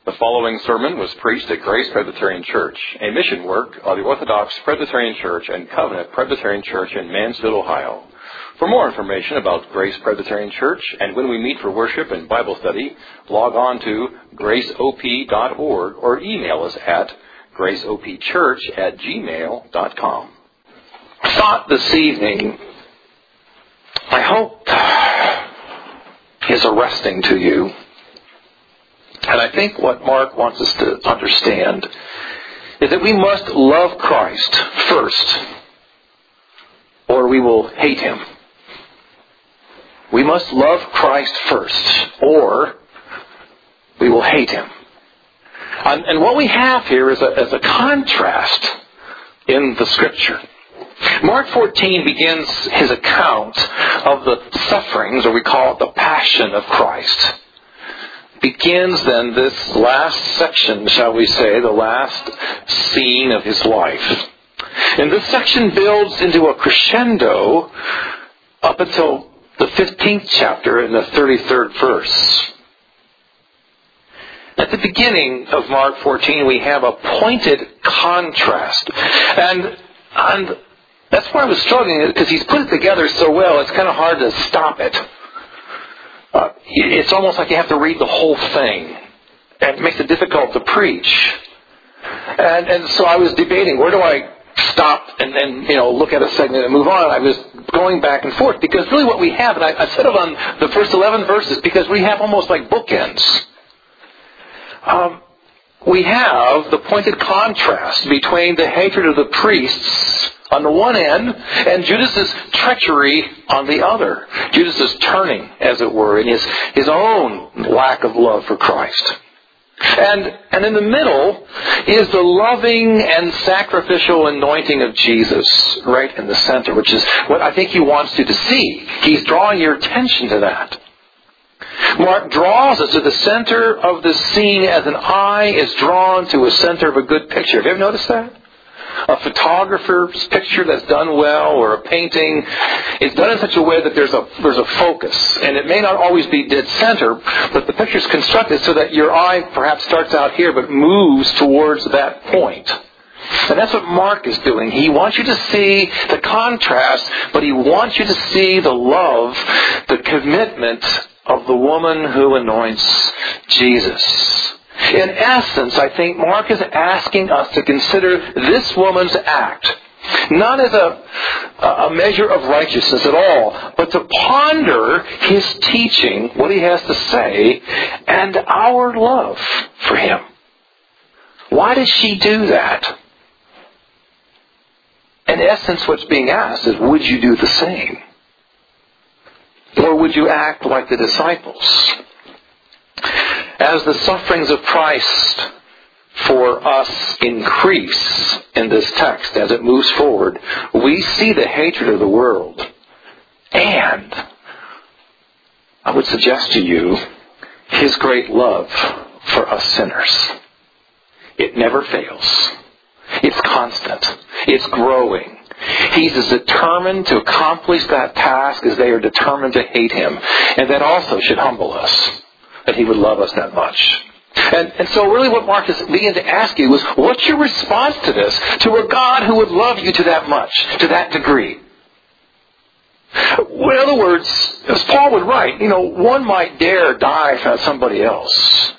The following sermon was preached at Grace Presbyterian Church, a mission work of the Orthodox Presbyterian Church and Covenant Presbyterian Church in Mansfield, Ohio. For more information about Grace Presbyterian Church and when we meet for worship and Bible study, log on to graceop.org or email us at graceopchurch@gmail.com. Thought this evening, I hope, is arresting to you. And I think what Mark wants us to understand is that we must love Christ first, or we will hate Him. We must love Christ first, or we will hate Him. And what we have here is a contrast in the Scripture. Mark 14 begins his account of the sufferings, or we call it the passion of Christ. Begins then this last section, shall we say, the last scene of his life. And this section builds into a crescendo up until the 15th chapter in the 33rd verse. At the beginning of Mark 14, we have a pointed contrast. And that's why I was struggling, because he's put it together so well, it's kind of hard to stop it. It's almost like you have to read the whole thing. And it makes it difficult to preach. And so I was debating, where do I stop and then, look at a segment and move on? I was going back and forth, because really what we have, and I settled on the first 11 verses, because we have almost like bookends. We have the pointed contrast between the hatred of the priests on the one end, and Judas' treachery on the other. Judas' turning, as it were, in his own lack of love for Christ. And in the middle is the loving and sacrificial anointing of Jesus, right in the center, which is what I think he wants you to see. He's drawing your attention to that. Mark draws us to the center of the scene as an eye is drawn to a center of a good picture. Have you ever noticed that? A photographer's picture that's done well, or a painting, is done in such a way that there's a focus. And it may not always be dead center, but the picture's constructed so that your eye perhaps starts out here but moves towards that point. And that's what Mark is doing. He wants you to see the contrast, but he wants you to see the love, the commitment of the woman who anoints Jesus. In essence, I think Mark is asking us to consider this woman's act not as a measure of righteousness at all, but to ponder his teaching, what he has to say, and our love for him. Why does she do that? In essence, what's being asked is, would you do the same? Or would you act like the disciples? As the sufferings of Christ for us increase in this text as it moves forward, we see the hatred of the world. And I would suggest to you his great love for us sinners. It never fails. It's constant. It's growing. He's as determined to accomplish that task as they are determined to hate him. And that also should humble us, that he would love us that much. And so really what Mark is beginning to ask you is, what's your response to this? To a God who would love you to that much, to that degree? In other words, as Paul would write, one might dare die for somebody else.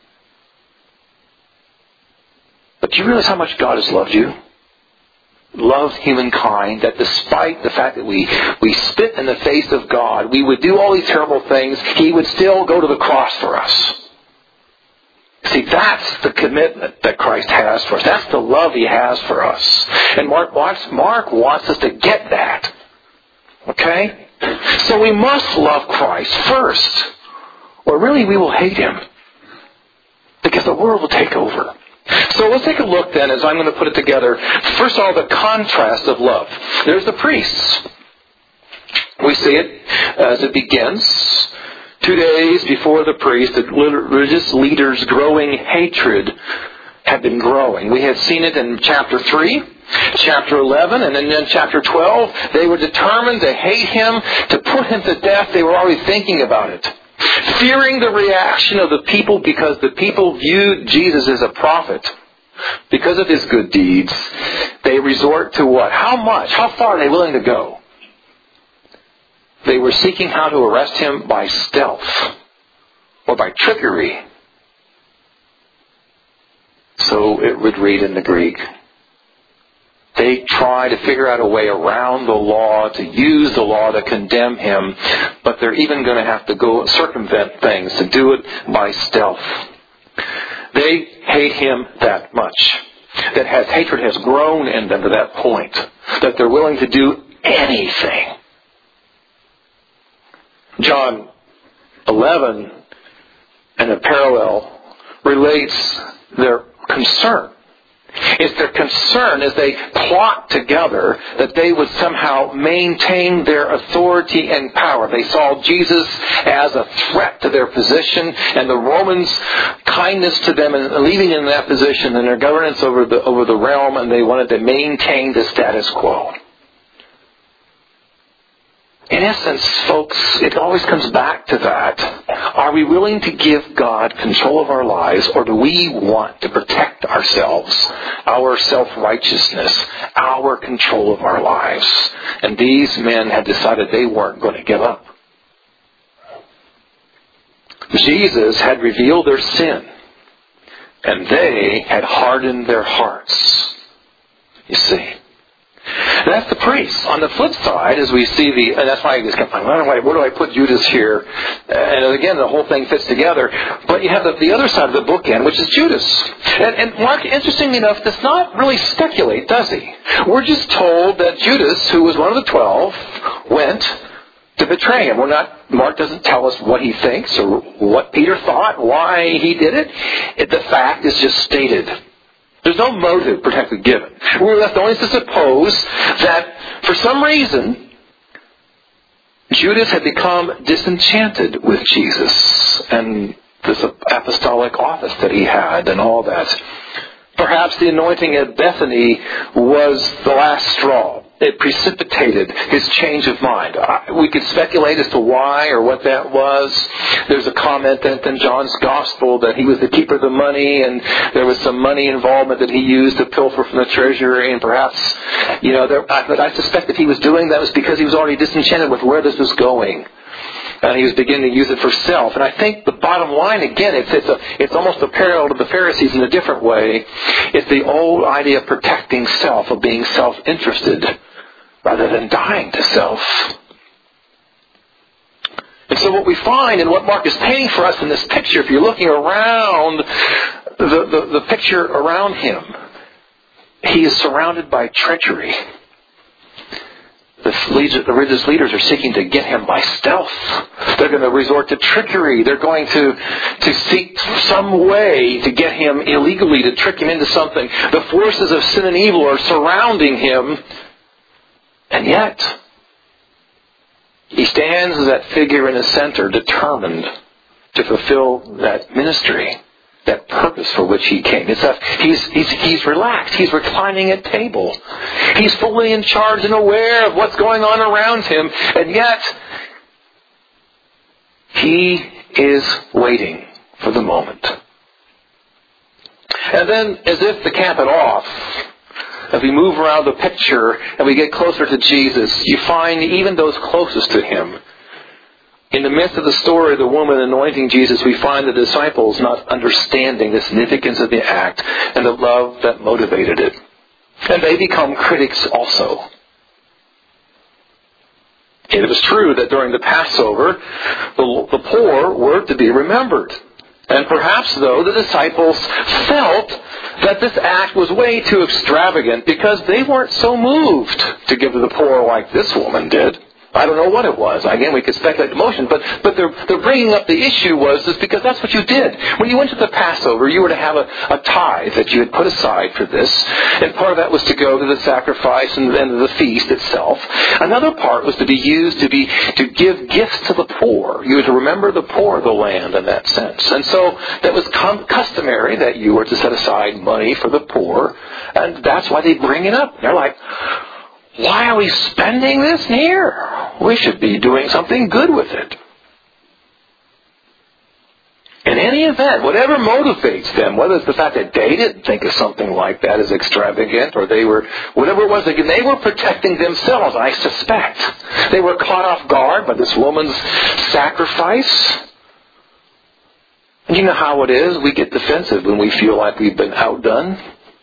But do you realize how much God has loved you? Loved humankind, that despite the fact that we spit in the face of God, we would do all these terrible things, he would still go to the cross for us. See, that's the commitment that Christ has for us. That's the love he has for us. And Mark wants us to get that. Okay? So we must love Christ first, or really we will hate him, because the world will take over. So let's take a look then, as I'm going to put it together. First of all, the contrast of love. There's the priests. We see it as it begins. 2 days before the priest, the religious leaders' growing hatred had been growing. We had seen it in chapter 3, chapter 11, and then in chapter 12. They were determined to hate him, to put him to death. They were already thinking about it. Fearing the reaction of the people because the people viewed Jesus as a prophet. Because of his good deeds, they resort to what? How much? How far are they willing to go? They were seeking how to arrest him by stealth or by trickery. So it would read in the Greek. They try to figure out a way around the law, to use the law to condemn him, but they're even going to have to go circumvent things, to do it by stealth. They hate him that much. Hatred has grown in them to that point, that they're willing to do anything. John 11, in a parallel, relates their concern. It's their concern as they plot together that they would somehow maintain their authority and power. They saw Jesus as a threat to their position, and the Romans' kindness to them and leaving them in that position and their governance over the realm, and they wanted to maintain the status quo. In essence, folks, it always comes back to that. Are we willing to give God control of our lives, or do we want to protect ourselves, our self-righteousness, our control of our lives? And these men had decided they weren't going to give up. Jesus had revealed their sin, and they had hardened their hearts. You see. That's the priests. On the flip side, as we see and that's why I just kept thinking, where do I put Judas here? And again, the whole thing fits together. But you have the other side of the bookend, which is Judas. And Mark, interestingly enough, does not really speculate, does he? We're just told that Judas, who was one of the 12, went to betray him. Mark doesn't tell us what he thinks or what Peter thought, why he did it. The fact is just stated. There's no motive protected given. We're left only to suppose that for some reason Judas had become disenchanted with Jesus and this apostolic office that he had and all that. Perhaps the anointing at Bethany was the last straw. It precipitated his change of mind. We could speculate as to why or what that was. There's a comment in John's Gospel that he was the keeper of the money, and there was some money involvement that he used to pilfer from the treasury, and perhaps, but I suspect if he was doing that was because he was already disenchanted with where this was going. And he was beginning to use it for self. And I think the bottom line, again, it's almost a parallel to the Pharisees in a different way. It's the old idea of protecting self, of being self-interested, rather than dying to self. And so what we find, and what Mark is painting for us in this picture, if you're looking around the picture around him, he is surrounded by treachery. The religious leaders are seeking to get him by stealth. They're going to resort to trickery. They're going to seek some way to get him illegally, to trick him into something. The forces of sin and evil are surrounding him. And yet, he stands as that figure in the center, determined to fulfill that ministry, that purpose for which he came. He's relaxed. He's reclining at table. He's fully in charge and aware of what's going on around him. And yet, he is waiting for the moment. And then, as if to cap it off, as we move around the picture and we get closer to Jesus, you find even those closest to him. In the midst of the story of the woman anointing Jesus, we find the disciples not understanding the significance of the act and the love that motivated it. And they become critics also. And it was true that during the Passover, the poor were to be remembered. And perhaps, though, the disciples felt that this act was way too extravagant because they weren't so moved to give to the poor like this woman did. I don't know what it was. Again, we could speculate emotion, but they're bringing up the issue was because that's what you did. When you went to the Passover, you were to have a tithe that you had put aside for this, and part of that was to go to the sacrifice and then to the feast itself. Another part was to be used to give gifts to the poor. You were to remember the poor of the land in that sense. And so that was customary that you were to set aside money for the poor, and that's why they bring it up. They're like, why are we spending this here? We should be doing something good with it. In any event, whatever motivates them, whether it's the fact that they didn't think of something like that as extravagant, or they were, whatever it was, they were protecting themselves, I suspect. They were caught off guard by this woman's sacrifice. And you know how it is. We get defensive when we feel like we've been outdone.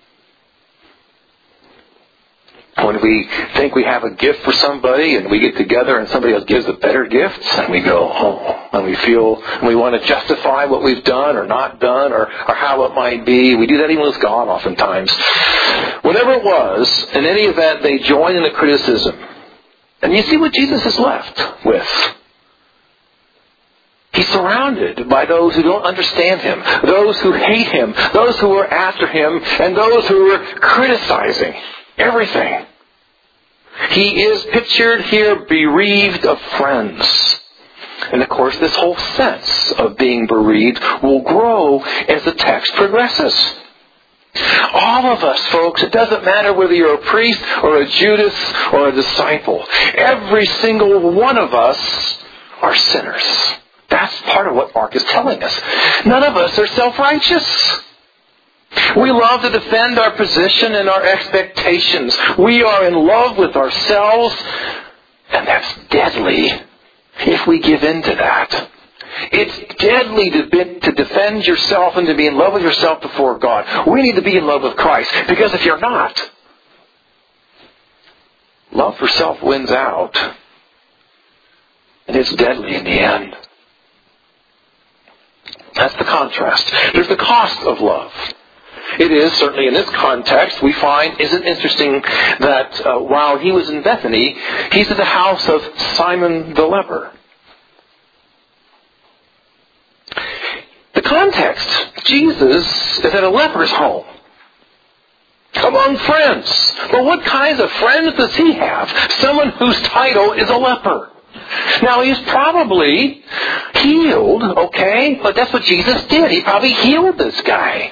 When we think we have a gift for somebody and we get together and somebody else gives a better gift, and we go, oh, and we feel, and we want to justify what we've done or not done or how it might be. We do that even with God oftentimes. Whatever it was, in any event, they join in the criticism. And you see what Jesus is left with. He's surrounded by those who don't understand Him, those who hate Him, those who are after Him, and those who are criticizing everything. He is pictured here bereaved of friends. And of course, this whole sense of being bereaved will grow as the text progresses. All of us, folks, it doesn't matter whether you're a priest or a Judas or a disciple. Every single one of us are sinners. That's part of what Mark is telling us. None of us are self-righteous. We love to defend our position and our expectations. We are in love with ourselves, and that's deadly if we give in to that. It's deadly to defend yourself and to be in love with yourself before God. We need to be in love with Christ, because if you're not, love for self wins out, and it's deadly in the end. That's the contrast. There's the cost of love. It is, certainly in this context, we find, isn't it interesting that while he was in Bethany, he's at the house of Simon the leper. The context, Jesus is at a leper's home, among friends. But what kinds of friends does he have? Someone whose title is a leper. Now, he's probably healed, okay? But that's what Jesus did. He probably healed this guy.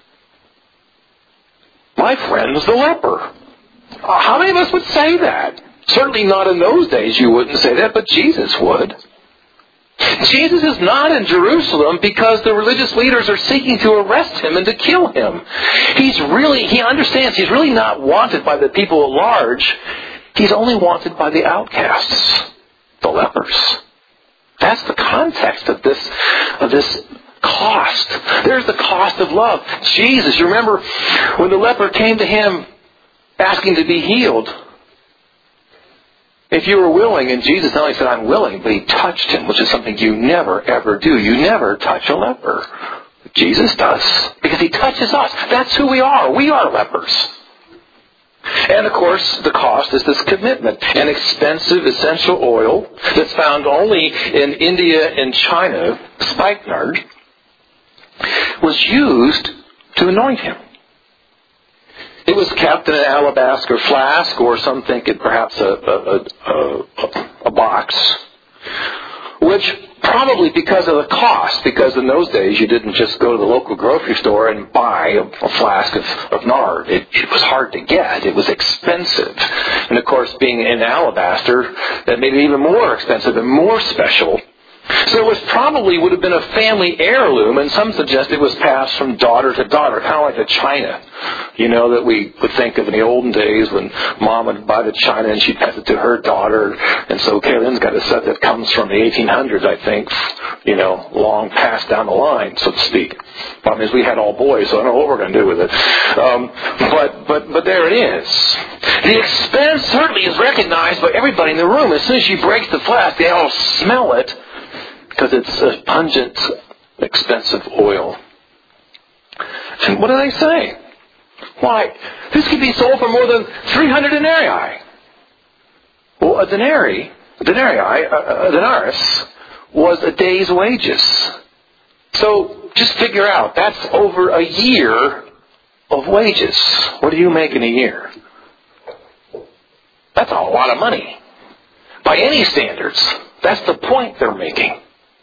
My friend was the leper. How many of us would say that? Certainly not in those days you wouldn't say that, but Jesus would. Jesus is not in Jerusalem because the religious leaders are seeking to arrest him and to kill him. He understands he's really not wanted by the people at large. He's only wanted by the outcasts, the lepers. That's the context of this cost. There's the cost of love. Jesus, you remember when the leper came to him asking to be healed? If you were willing, and Jesus not only said, I'm willing, but he touched him, which is something you never ever do. You never touch a leper. Jesus does, because he touches us. That's who we are. We are lepers. And of course, the cost is this commitment. An expensive essential oil that's found only in India and China, spikenard, was used to anoint him. It was kept in an alabaster flask, or some think it perhaps a box, which probably because of the cost, because in those days you didn't just go to the local grocery store and buy a flask of nard. It was hard to get. It was expensive. And of course, being in alabaster, that made it even more expensive and more special. So it would have been a family heirloom, and some suggest it was passed from daughter to daughter, kind of like the china, that we would think of in the olden days when Mom would buy the china and she'd pass it to her daughter. And so Kaylin's got a set that comes from the 1800s, I think, long passed down the line, so to speak. Problem is we had all boys, so I don't know what we're going to do with it. But there it is. The expense certainly is recognized by everybody in the room. As soon as she breaks the flask, they all smell it, because it's a pungent, expensive oil. And what do they say? Why, this could be sold for more than 300 denarii. Well, a denarius was a day's wages. So just figure out, that's over a year of wages. What do you make in a year? That's a lot of money. By any standards, that's the point they're making.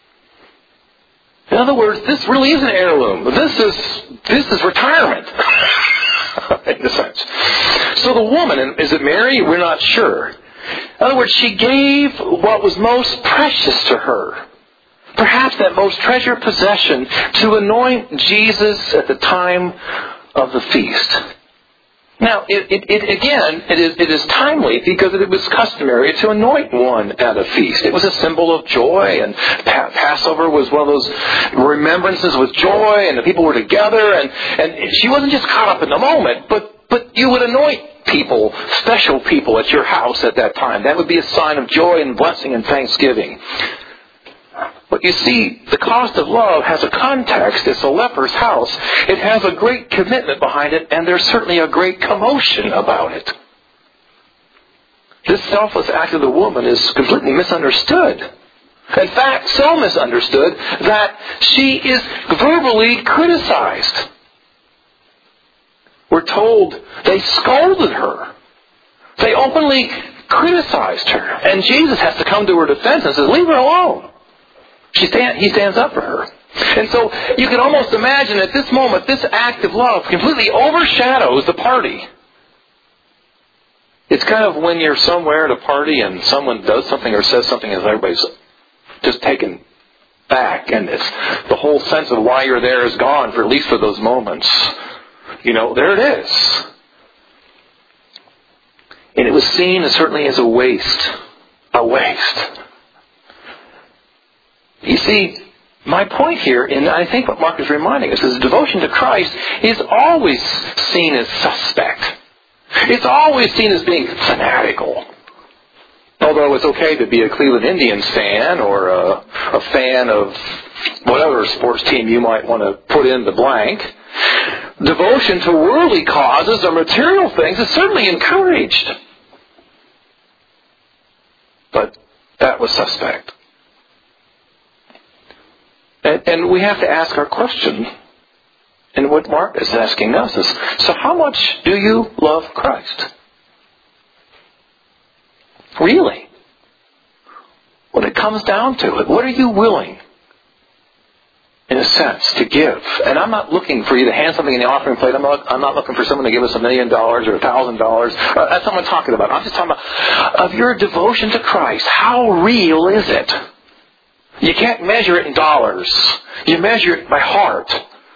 In other words, this really is an heirloom. This is retirement, in a sense. So the woman, is it Mary? We're not sure. In other words, she gave what was most precious to her. perhaps that most treasured possession, to anoint Jesus at the time of the feast. Now, it is timely because it was customary to anoint one at a feast. It was a symbol of joy, and Passover was one of those remembrances with joy, and the people were together, and she wasn't just caught up in the moment, but you would anoint people, special people at your house at that time. That would be a sign of joy and blessing and thanksgiving. But you see, the cost of love has a context. It's a leper's house. It has a great commitment behind it, and there's certainly a great commotion about it. This selfless act of the woman is completely misunderstood. In fact, so misunderstood that she is verbally criticized. We're told they scolded her. They openly criticized her. And Jesus has to come to her defense and says, leave her alone. He stands up for her. And so you can almost imagine at this moment, this act of love completely overshadows the party. It's kind of when you're somewhere at a party and someone does something or says something and everybody's just taken back, and it's the whole sense of why you're there is gone, for at least for those moments. There it is. And it was seen certainly as a waste. A waste. You see, my point here, and I think what Mark is reminding us, is devotion to Christ is always seen as suspect. It's always seen as being fanatical. Although it's okay to be a Cleveland Indians fan or a fan of whatever sports team you might want to put in the blank, devotion to worldly causes or material things is certainly encouraged. But that was suspect. And we have to ask our question, and what Mark is asking us is, so how much do you love Christ? Really? When it comes down to it, what are you willing, in a sense, to give? And I'm not looking for you to hand something in the offering plate. I'm not looking for someone to give us $1 million or $1,000. That's not what I'm talking about. I'm just talking about of your devotion to Christ. How real is it? You can't measure it in dollars. You measure it by heart.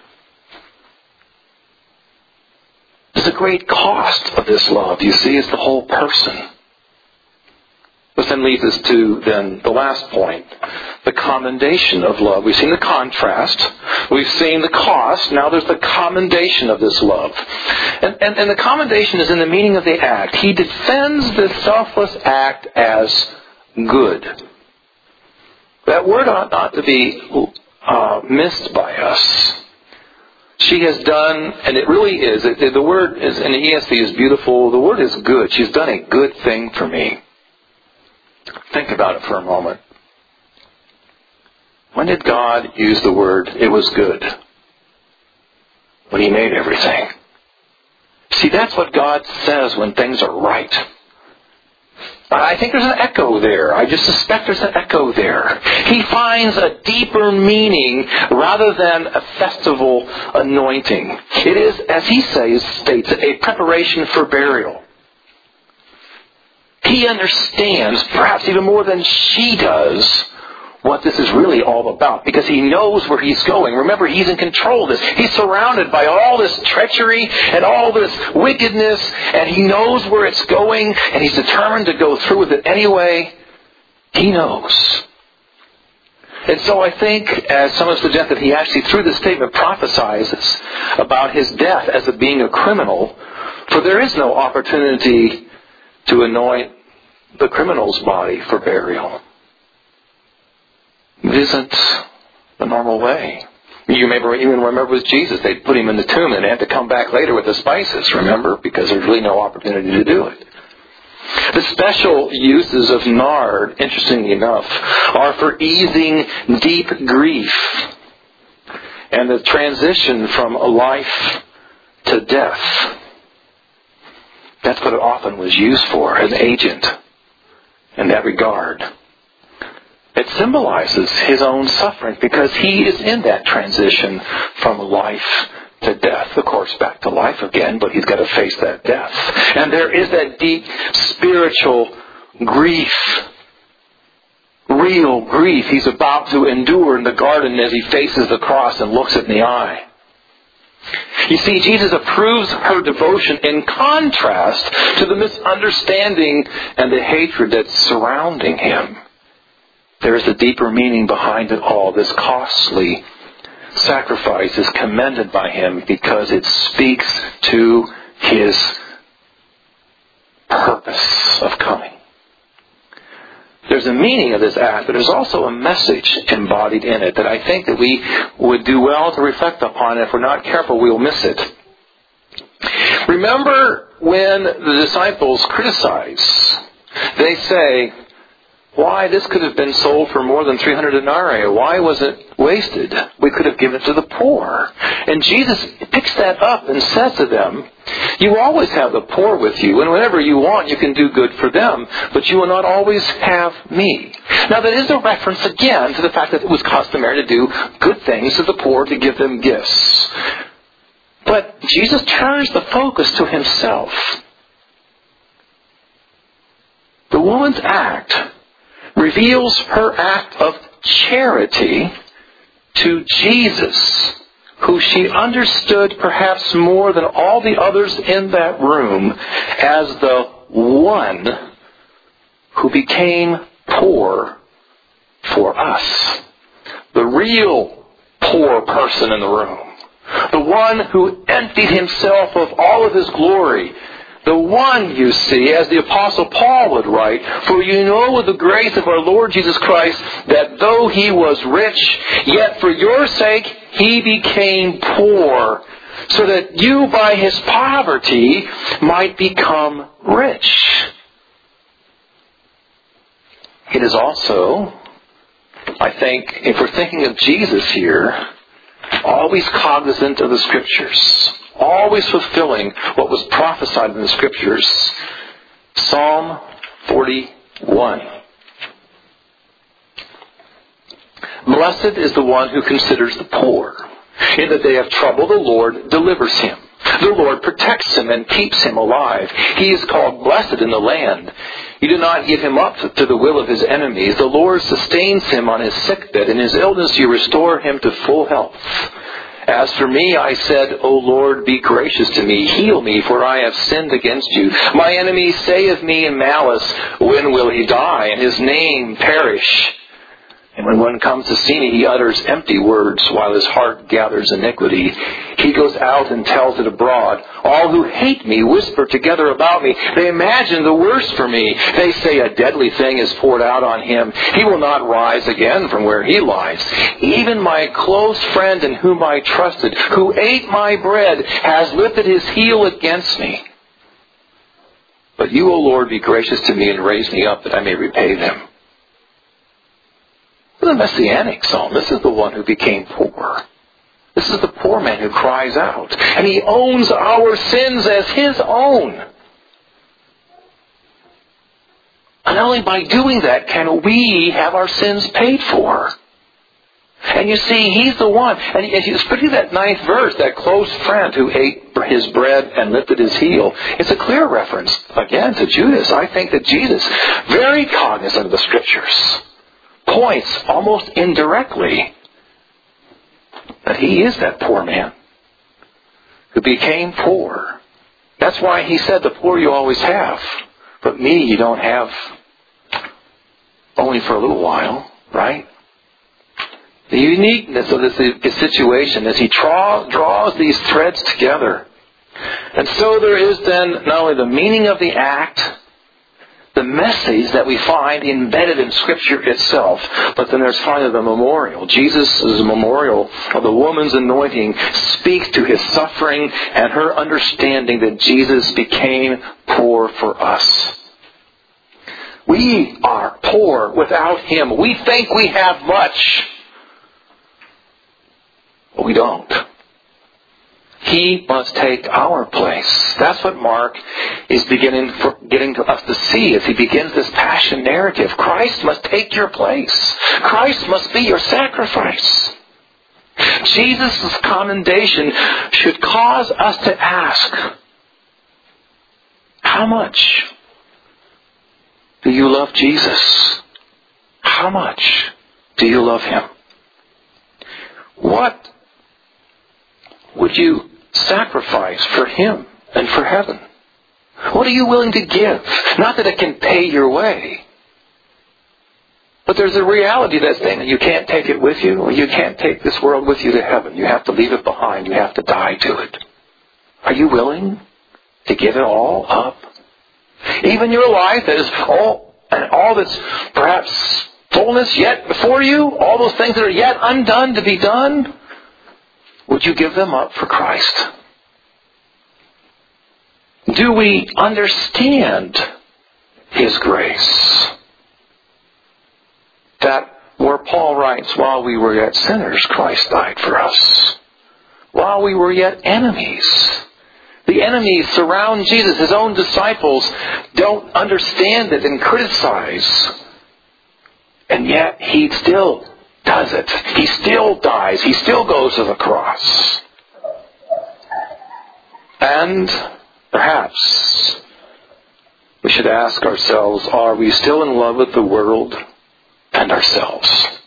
There's a great cost of this love. You see, it's the whole person. This then leads us to the last point, the commendation of love. We've seen the contrast. We've seen the cost. Now there's the commendation of this love. And the commendation is in the meaning of the act. He defends this selfless act as good. That word ought not to be missed by us. She has done, and it really is, the word is, in the ESV is beautiful. The word is good. She's done a good thing for me. Think about it for a moment. When did God use the word, it was good? When He made everything. See, that's what God says when things are right. I think there's an echo there. I just suspect there's an echo there. He finds a deeper meaning rather than a festival anointing. It is, as he states, a preparation for burial. He understands, perhaps even more than she does, what this is really all about, because he knows where he's going. Remember, he's in control of this. He's surrounded by all this treachery and all this wickedness, and he knows where it's going, and he's determined to go through with it anyway. He knows. And so I think, as some have suggested, he actually, through this statement, prophesies about his death as it being a criminal, for there is no opportunity to anoint the criminal's body for burial. It isn't the normal way. You may even remember with Jesus, they put him in the tomb and they had to come back later with the spices, remember? Because there's really no opportunity to do it. The special uses of nard, interestingly enough, are for easing deep grief and the transition from a life to death. That's what it often was used for, as an agent in that regard. It symbolizes his own suffering because he is in that transition from life to death. Of course, back to life again, but he's got to face that death. And there is that deep spiritual grief real grief he's about to endure in the garden as he faces the cross and looks it in the eye. You see, Jesus approves her devotion in contrast to the misunderstanding and the hatred that's surrounding him. There is a deeper meaning behind it all. This costly sacrifice is commended by him because it speaks to his purpose of coming. There's a meaning of this act, but there's also a message embodied in it that I think that we would do well to reflect upon. If we're not careful, we'll miss it. Remember when the disciples criticize, they say, why, this could have been sold for more than 300 denarii. Why was it wasted? We could have given it to the poor. And Jesus picks that up and says to them, you always have the poor with you, and whenever you want, you can do good for them, but you will not always have me. Now, that is a reference again to the fact that it was customary to do good things to the poor, to give them gifts. But Jesus turns the focus to himself. The woman's act reveals her act of charity to Jesus, who she understood perhaps more than all the others in that room as the one who became poor for us. The real poor person in the room. The one who emptied himself of all of his glory. The one, you see, as the Apostle Paul would write, for you know with the grace of our Lord Jesus Christ that though he was rich, yet for your sake he became poor, so that you by his poverty might become rich. It is also, I think, if we're thinking of Jesus here, always cognizant of the Scriptures. Always fulfilling what was prophesied in the Scriptures. Psalm 41. Blessed is the one who considers the poor. In the day of trouble, the Lord delivers him. The Lord protects him and keeps him alive. He is called blessed in the land. You do not give him up to the will of his enemies. The Lord sustains him on his sickbed. In his illness you restore him to full health. As for me, I said, O Lord, be gracious to me. Heal me, for I have sinned against you. My enemies say of me in malice, when will he die, and his name perish? And when one comes to see me, he utters empty words while his heart gathers iniquity. He goes out and tells it abroad. All who hate me whisper together about me. They imagine the worst for me. They say a deadly thing is poured out on him. He will not rise again from where he lies. Even my close friend in whom I trusted, who ate my bread, has lifted his heel against me. But you, O Lord, be gracious to me and raise me up that I may repay them. The Messianic psalm. This is the one who became poor. This is the poor man who cries out. And he owns our sins as his own. And only by doing that can we have our sins paid for. And you see, he's the one. And particularly that ninth verse, that close friend who ate his bread and lifted his heel. It's a clear reference, again, to Judas. I think that Jesus, very cognizant of the Scriptures, points almost indirectly that he is that poor man who became poor. That's why he said, the poor you always have, but me you don't have, only for a little while, right? The uniqueness of this situation is he draws these threads together. And so there is then not only the meaning of the act, the message that we find embedded in Scripture itself, but then there's finally the memorial. Jesus' memorial of the woman's anointing speaks to his suffering and her understanding that Jesus became poor for us. We are poor without him. We think we have much, but we don't. He must take our place. That's what Mark is getting to us to see as he begins this passion narrative. Christ must take your place. Christ must be your sacrifice. Jesus' commendation should cause us to ask, how much do you love Jesus? How much do you love Him? What would you sacrifice for Him and for heaven? What are you willing to give? Not that it can pay your way, but there's a reality to that thing that you can't take it with you, or you can't take this world with you to heaven. You have to leave it behind. You have to die to it. Are you willing to give it all up? Even your life that is all that's perhaps fullness yet before you, all those things that are yet undone to be done, would you give them up for Christ? Do we understand His grace? That where Paul writes, while we were yet sinners, Christ died for us. While we were yet enemies. The enemies surround Jesus. His own disciples don't understand it and criticize. And yet He still does it. He still dies. He still goes to the cross. And perhaps we should ask ourselves, are we still in love with the world and ourselves?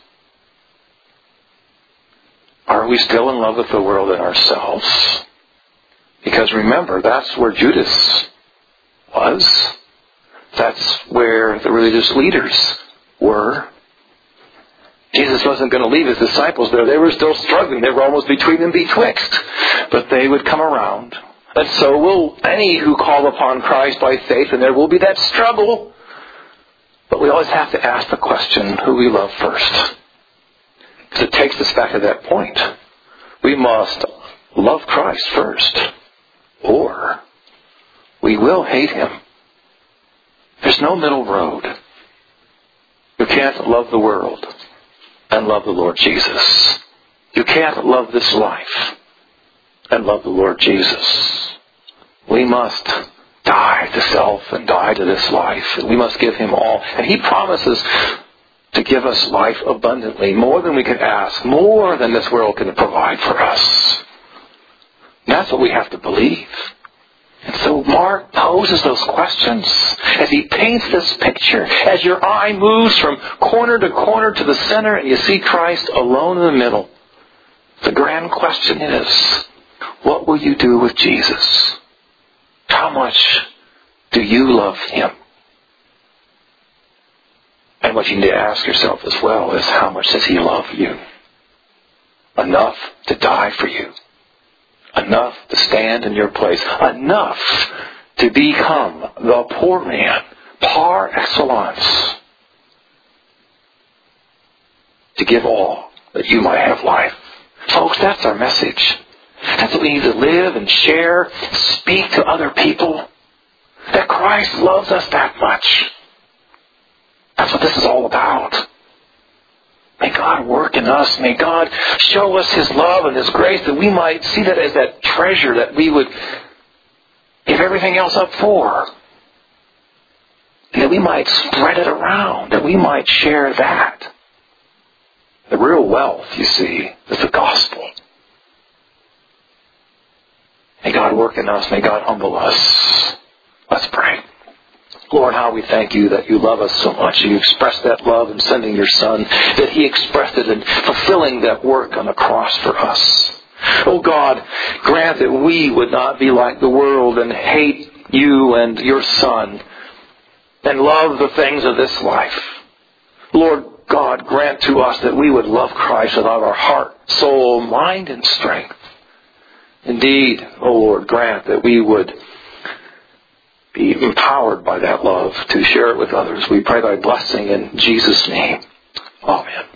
Are we still in love with the world and ourselves? Because remember, that's where Judas was. That's where the religious leaders were. Jesus wasn't going to leave His disciples there. They were still struggling. They were almost between and betwixt. But they would come around. And so will any who call upon Christ by faith, and there will be that struggle. But we always have to ask the question, who we love first. Because it takes us back to that point. We must love Christ first, or we will hate Him. There's no middle road. You can't love the world and love the Lord Jesus. You can't love this life and love the Lord Jesus. We must die to self and die to this life. And we must give Him all. And He promises to give us life abundantly, more than we can ask, more than this world can provide for us. And that's what we have to believe. And so Mark poses those questions as he paints this picture. As your eye moves from corner to corner to the center and you see Christ alone in the middle, the grand question is, what will you do with Jesus? How much do you love Him? And what you need to ask yourself as well is, how much does He love you? Enough to die for you. Enough to stand in your place. Enough to become the poor man, par excellence. To give all that you might have life. Folks, that's our message. That's what we need to live and share, speak to other people. That Christ loves us that much. That's what this is all about. May God work in us. May God show us His love and His grace, that we might see that as that treasure that we would give everything else up for. And that we might spread it around, that we might share that. The real wealth, you see, is the gospel. May God work in us. May God humble us. Let's pray. Lord, how we thank You that You love us so much. You expressed that love in sending Your Son, that He expressed it in fulfilling that work on the cross for us. Oh God, grant that we would not be like the world and hate You and Your Son and love the things of this life. Lord God, grant to us that we would love Christ with all our heart, soul, mind, and strength. Indeed, O Lord, grant that we would be empowered by that love to share it with others. We pray Thy blessing in Jesus' name. Amen.